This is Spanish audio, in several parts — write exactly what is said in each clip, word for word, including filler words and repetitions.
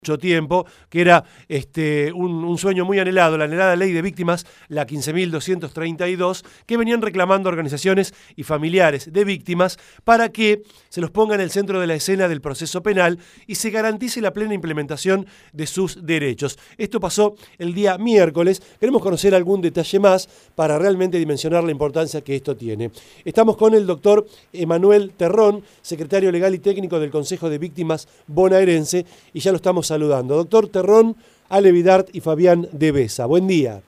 mucho tiempo, que era este, un, un sueño muy anhelado, la anhelada ley de víctimas, la quince mil doscientos treinta y dos, que venían reclamando organizaciones y familiares de víctimas para que se los ponga en el centro de la escena del proceso penal y se garantice la plena implementación de sus derechos. Esto pasó el día miércoles. Queremos conocer algún detalle más para realmente dimensionar la importancia que esto tiene. Estamos con el doctor Emanuel Terrón, secretario legal y técnico del Consejo de Víctimas Bonaerense, y ya lo estamos saludando. Doctor Terrón, Ale Vidart y Fabián de Besa. Buen día.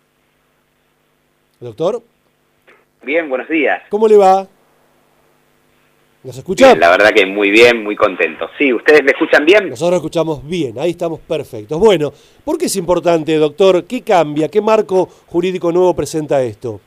Doctor. Bien, buenos días. ¿Cómo le va? ¿Nos escucha? Bien, la verdad que muy bien, muy contento. Sí, ¿ustedes me escuchan bien? Nosotros escuchamos bien, ahí estamos perfectos. Bueno, ¿por qué es importante, doctor? ¿Qué cambia? ¿Qué marco jurídico nuevo presenta esto?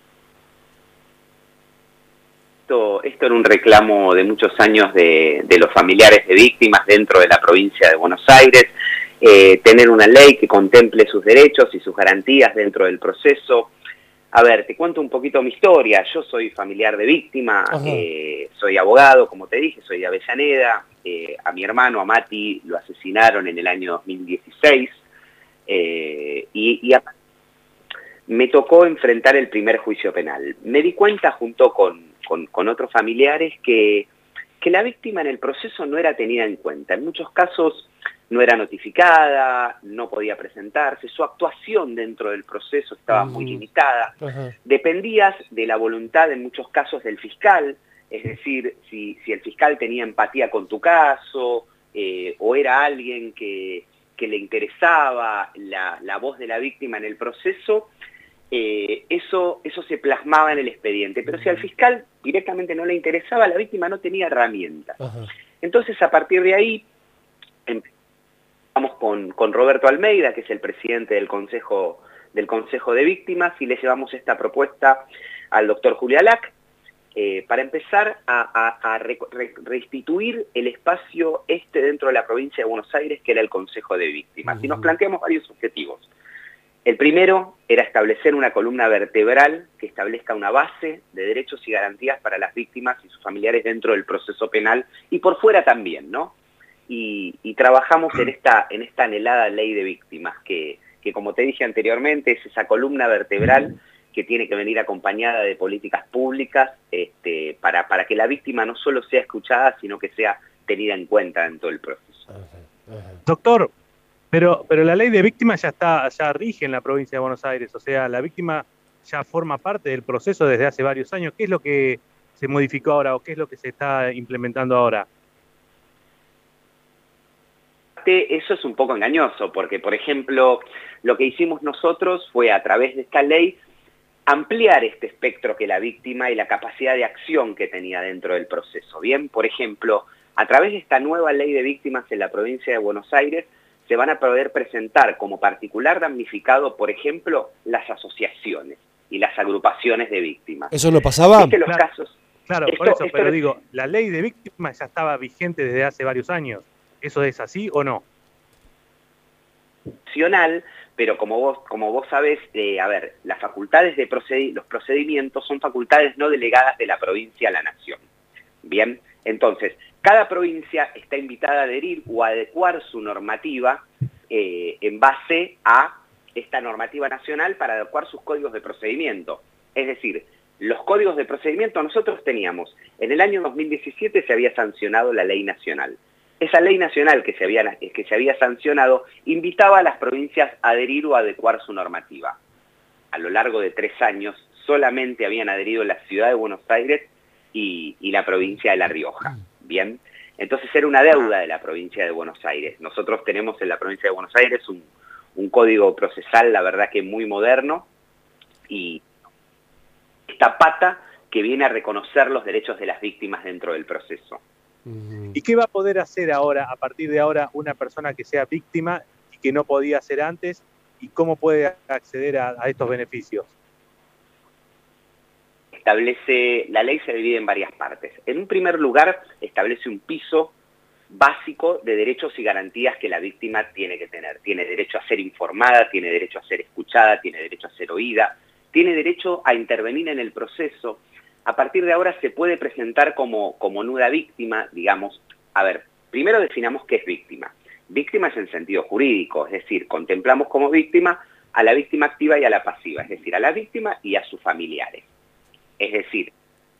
Esto, esto era un reclamo de muchos años de, de los familiares de víctimas dentro de la provincia de Buenos Aires, eh, tener una ley que contemple sus derechos y sus garantías dentro del proceso. A ver, te cuento un poquito mi historia. Yo soy familiar de víctima, eh, soy abogado, como te dije, soy de Avellaneda. Eh, a mi hermano, a Mati, lo asesinaron en el año dos mil dieciséis. Eh, y, y a, me tocó enfrentar el primer juicio penal. Me di cuenta junto con, con, con otros familiares que, que la víctima en el proceso no era tenida en cuenta. En muchos casos no era notificada, no podía presentarse, su actuación dentro del proceso estaba muy limitada. Ajá. Dependías de la voluntad en muchos casos del fiscal, es decir, si, si el fiscal tenía empatía con tu caso, eh, o era alguien que, que le interesaba la, la voz de la víctima en el proceso, eh, eso, eso se plasmaba en el expediente. Pero si al fiscal directamente no le interesaba, la víctima no tenía herramientas. Ajá. Entonces, a partir de ahí, Estamos con, con Roberto Almeida, que es el presidente del Consejo, del Consejo de Víctimas, y le llevamos esta propuesta al doctor Julia Lac, eh, para empezar a, a, a re, re, restituir el espacio este dentro de la provincia de Buenos Aires, que era el Consejo de Víctimas. Uh-huh. Y nos planteamos varios objetivos. El primero era establecer una columna vertebral que establezca una base de derechos y garantías para las víctimas y sus familiares dentro del proceso penal, y por fuera también, ¿no? Y, y trabajamos en esta, en esta anhelada ley de víctimas, que, que como te dije anteriormente, es esa columna vertebral que tiene que venir acompañada de políticas públicas este, para, para que la víctima no solo sea escuchada, sino que sea tenida en cuenta en todo el proceso. Doctor, pero, pero la ley de víctimas ya está, ya rige en la provincia de Buenos Aires, o sea, la víctima ya forma parte del proceso desde hace varios años. ¿Qué es lo que se modificó ahora o qué es lo que se está implementando ahora? Eso es un poco engañoso, porque, por ejemplo, lo que hicimos nosotros fue, a través de esta ley, ampliar este espectro que la víctima y la capacidad de acción que tenía dentro del proceso. Bien, por ejemplo, a través de esta nueva ley de víctimas en la provincia de Buenos Aires, se van a poder presentar como particular damnificado, por ejemplo, las asociaciones y las agrupaciones de víctimas. ¿Eso no pasaba? ¿Viste los claro, casos? Claro, esto, por eso, esto pero es... digo, la ley de víctimas ya estaba vigente desde hace varios años. ¿Eso es así o no? Pero como vos, como vos sabés, eh, a ver, las facultades de proced los procedimientos son facultades no delegadas de la provincia a la nación. Bien, entonces, cada provincia está invitada a adherir o a adecuar su normativa eh, en base a esta normativa nacional para adecuar sus códigos de procedimiento. Es decir, los códigos de procedimiento nosotros teníamos, en el año dos mil diecisiete se había sancionado la ley nacional. Esa ley nacional que se, había, que se había sancionado invitaba a las provincias a adherir o a adecuar su normativa. A lo largo de tres años solamente habían adherido la ciudad de Buenos Aires y, y la provincia de La Rioja. Bien, entonces era una deuda de la provincia de Buenos Aires. Nosotros tenemos en la provincia de Buenos Aires un, un código procesal, la verdad que muy moderno, y esta pata que viene a reconocer los derechos de las víctimas dentro del proceso. ¿Y qué va a poder hacer ahora, a partir de ahora, una persona que sea víctima y que no podía hacer antes? ¿Y cómo puede acceder a, a estos beneficios? Establece, la ley se divide en varias partes. En un primer lugar, establece un piso básico de derechos y garantías que la víctima tiene que tener. Tiene derecho a ser informada, tiene derecho a ser escuchada, tiene derecho a ser oída, tiene derecho a intervenir en el proceso. A partir de ahora se puede presentar como, como nuda víctima, digamos. A ver, primero definamos qué es víctima. víctimas en sentido jurídico, es decir, contemplamos como víctima a la víctima activa y a la pasiva, es decir, a la víctima y a sus familiares. Es decir,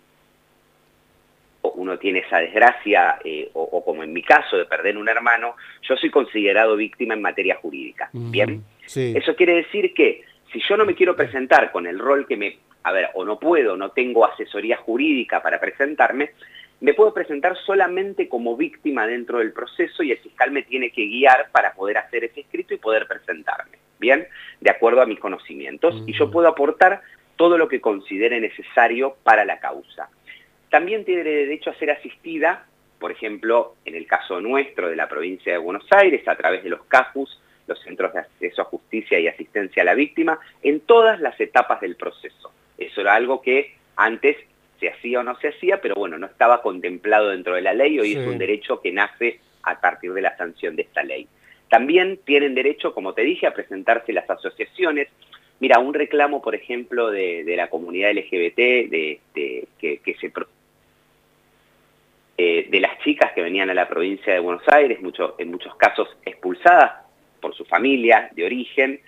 uno tiene esa desgracia, eh, o, o como en mi caso, de perder un hermano, yo soy considerado víctima en materia jurídica, ¿bien? Sí. Eso quiere decir que si yo no me quiero presentar con el rol que me... A ver, o no puedo, no tengo asesoría jurídica para presentarme, me puedo presentar solamente como víctima dentro del proceso y el fiscal me tiene que guiar para poder hacer ese escrito y poder presentarme, ¿bien? De acuerdo a mis conocimientos, uh-huh. y yo puedo aportar todo lo que considere necesario para la causa. También tiene derecho a ser asistida, por ejemplo, en el caso nuestro de la provincia de Buenos Aires, a través de los CAJUS, los Centros de Acceso a Justicia y Asistencia a la Víctima, en todas las etapas del proceso. Eso era algo que antes se hacía o no se hacía, pero bueno, no estaba contemplado dentro de la ley, hoy sí. Es un derecho que nace a partir de la sanción de esta ley. También tienen derecho, como te dije, a presentarse las asociaciones. Mira, un reclamo, por ejemplo, de, de la comunidad L G B T, de, de, que, que se... Eh, de las chicas que venían a la provincia de Buenos Aires, mucho, en muchos casos expulsadas por su familia de origen,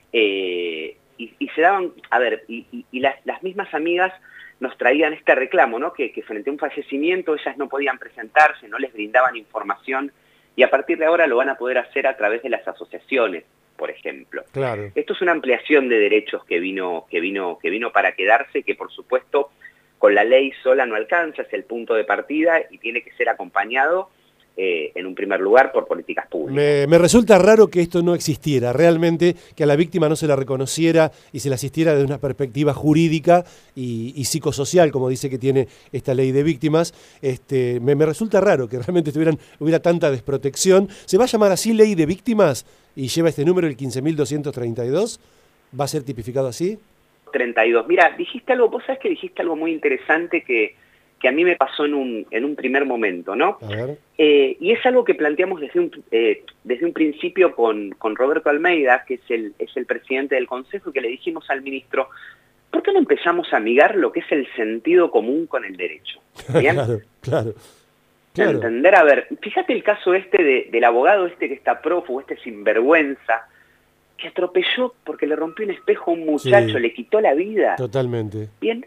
eh, y, y se daban, a ver, y, y, y las, las mismas amigas nos traían este reclamo, ¿no? Que, que frente a un fallecimiento ellas no podían presentarse, no les brindaban información, y a partir de ahora lo van a poder hacer a través de las asociaciones, por ejemplo. Claro. Esto es una ampliación de derechos que vino, que vino, que vino para quedarse, que por supuesto con la ley sola no alcanza, es el punto de partida y tiene que ser acompañado Eh, en un primer lugar por políticas públicas. Me, me resulta raro que esto no existiera, realmente, que a la víctima no se la reconociera y se la asistiera desde una perspectiva jurídica y, y psicosocial, como dice que tiene esta ley de víctimas. Este, me, me resulta raro que realmente tuvieran, hubiera tanta desprotección. ¿Se va a llamar así ley de víctimas y lleva este número, el quince mil doscientos treinta y dos? ¿Va a ser tipificado así? treinta y dos. Mira, dijiste algo, vos sabés que dijiste algo muy interesante que que a mí me pasó en un, en un primer momento, ¿no? Eh, y es algo que planteamos desde un, eh, desde un principio con, con Roberto Almeida, que es el, es el presidente del Consejo, que le dijimos al ministro, ¿por qué no empezamos a amigar lo que es el sentido común con el derecho? ¿Bien? Claro, claro. claro. Entender, a ver, fíjate el caso este de, del abogado este que está prófugo, este sinvergüenza, que atropelló porque le rompió un espejo a un muchacho, sí, le quitó la vida. Totalmente. Bien.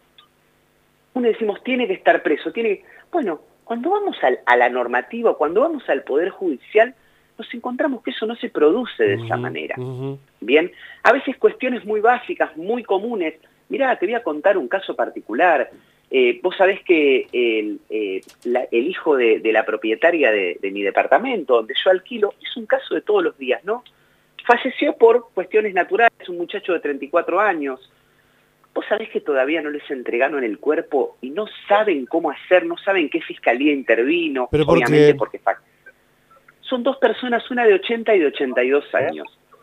Uno decimos, tiene que estar preso, tiene que... Bueno, cuando vamos al, a la normativa, cuando vamos al Poder Judicial, nos encontramos que eso no se produce de uh-huh, esa manera. Uh-huh. Bien, a veces cuestiones muy básicas, muy comunes. Mirá, te voy a contar un caso particular. Eh, vos sabés que el, eh, la, el hijo de, de la propietaria de, de mi departamento, donde yo alquilo, es un caso de todos los días, ¿no? Falleció por cuestiones naturales, un muchacho de treinta y cuatro años. Vos sabés que todavía no les entregaron el cuerpo y no saben cómo hacer, no saben qué fiscalía intervino. ¿Pero por obviamente qué? Porque son dos personas, una de ochenta y de ochenta y dos años.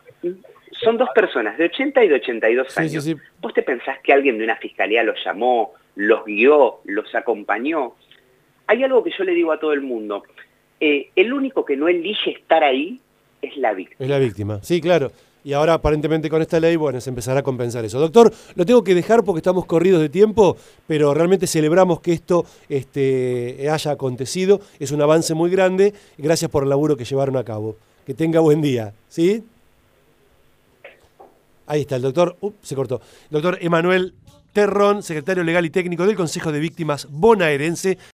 Son dos personas de ochenta y de ochenta y dos sí, años. Sí, sí. ¿Vos te pensás que alguien de una fiscalía los llamó, los guió, los acompañó? Hay algo que yo le digo a todo el mundo. Eh, el único que no elige estar ahí es la víctima. Es la víctima, sí, claro. Y ahora aparentemente con esta ley, bueno, se empezará a compensar eso. Doctor, lo tengo que dejar porque estamos corridos de tiempo, pero realmente celebramos que esto este, haya acontecido. Es un avance muy grande. Gracias por el laburo que llevaron a cabo. Que tenga buen día, ¿sí? Ahí está el doctor, uh, se cortó. Doctor Emanuel Terrón, secretario legal y técnico del Consejo de Víctimas bonaerense.